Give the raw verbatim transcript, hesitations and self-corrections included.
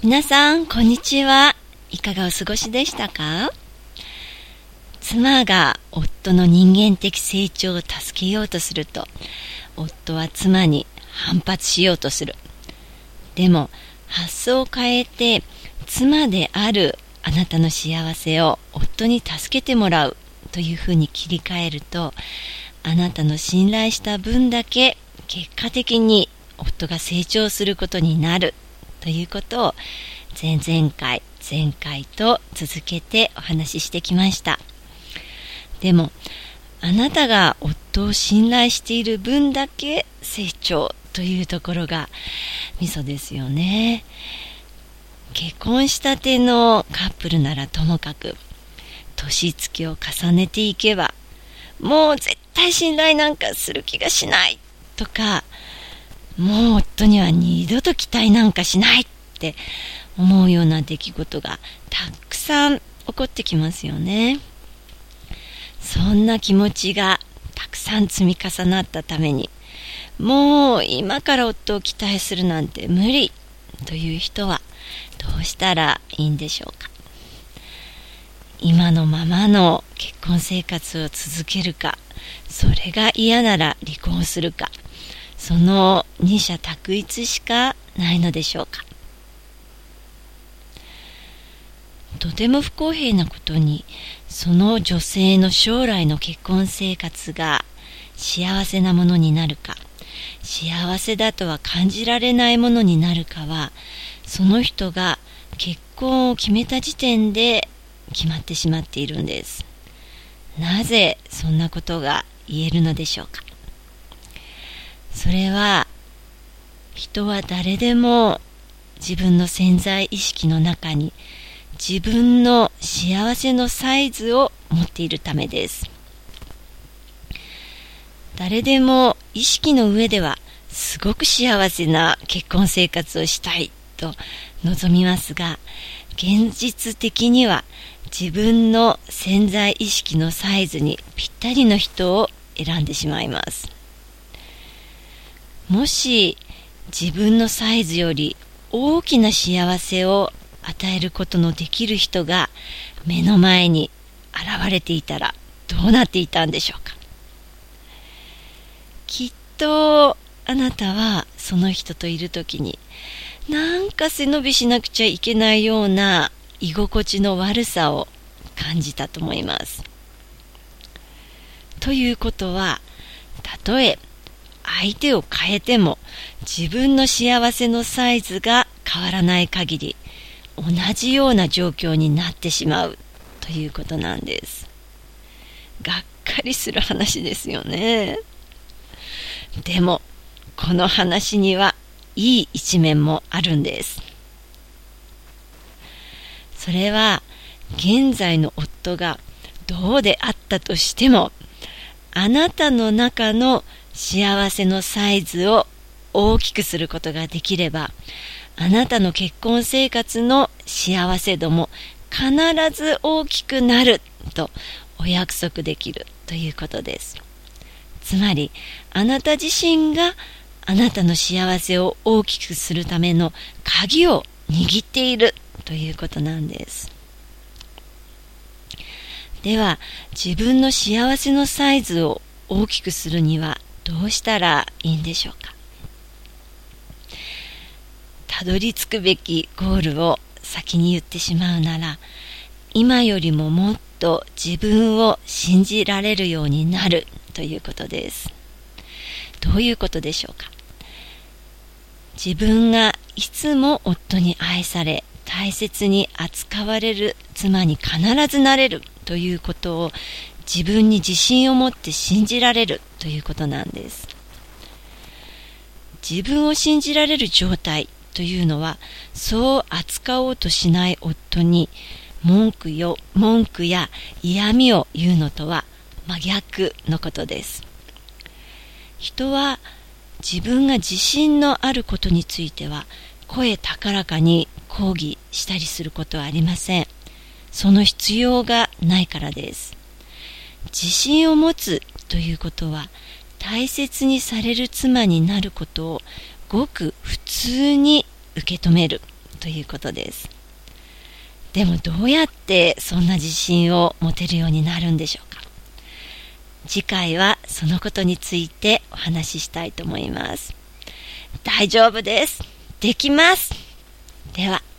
皆さんこんにちは。いかがお過ごしでしたか？妻が夫の人間的成長を助けようとすると、夫は妻に反発しようとする。でも発想を変えて、妻であるあなたの幸せを夫に助けてもらうというふうに切り替えると、あなたの信頼した分だけ結果的に夫が成長することになるということを、前々回前回と続けてお話ししてきました。でもあなたが夫を信頼している分だけ成長というところがミソですよね。結婚したてのカップルならともかく、年月を重ねていけばもう絶対信頼なんかする気がしないとか、もう夫には二度と期待なんかしないって思うような出来事がたくさん起こってきますよね。そんな気持ちがたくさん積み重なったために、もう今から夫を期待するなんて無理という人はどうしたらいいんでしょうか。今のままの結婚生活を続けるか、それが嫌なら離婚するか、その二者択一しかないのでしょうか。とても不公平なことに、その女性の将来の結婚生活が幸せなものになるか、幸せだとは感じられないものになるかは、その人が結婚を決めた時点で決まってしまっているんです。なぜそんなことが言えるのでしょうか。それは、人は誰でも自分の潜在意識の中に自分の幸せのサイズを持っているためです。誰でも意識の上ではすごく幸せな結婚生活をしたいと望みますが、現実的には自分の潜在意識のサイズにぴったりの人を選んでしまいます。もし自分のサイズより大きな幸せを与えることのできる人が目の前に現れていたらどうなっていたんでしょうか。きっとあなたはその人といるときに、なんか背伸びしなくちゃいけないような居心地の悪さを感じたと思います。ということは、たとえ相手を変えても自分の幸せのサイズが変わらない限り、同じような状況になってしまうということなんです。がっかりする話ですよね。でもこの話にはいい一面もあるんです。それは、現在の夫がどうであったとしても、あなたの中の幸せのサイズを大きくすることができれば、あなたの結婚生活の幸せ度も必ず大きくなるとお約束できるということです。つまり、あなた自身があなたの幸せを大きくするための鍵を握っているということなんです。では、自分の幸せのサイズを大きくするにはどうしたらいいんでしょうか。たどり着くべきゴールを先に言ってしまうなら、今よりももっと自分を信じられるようになるということです。どういうことでしょうか。自分がいつも夫に愛され、大切に扱われる妻に必ずなれるということを自分に自信を持って信じられるということなんです。自分を信じられる状態というのは、そう扱おうとしない夫に文句よ文句や嫌味を言うのとは真逆のことです。人は自分が自信のあることについては声高らかに抗議したりすることはありません。その必要がないからです。自信を持つということは、大切にされる妻になることをごく普通に受け止めるということです。でもどうやってそんな自信を持てるようになるんでしょうか。次回はそのことについてお話ししたいと思います。大丈夫です。できます。では。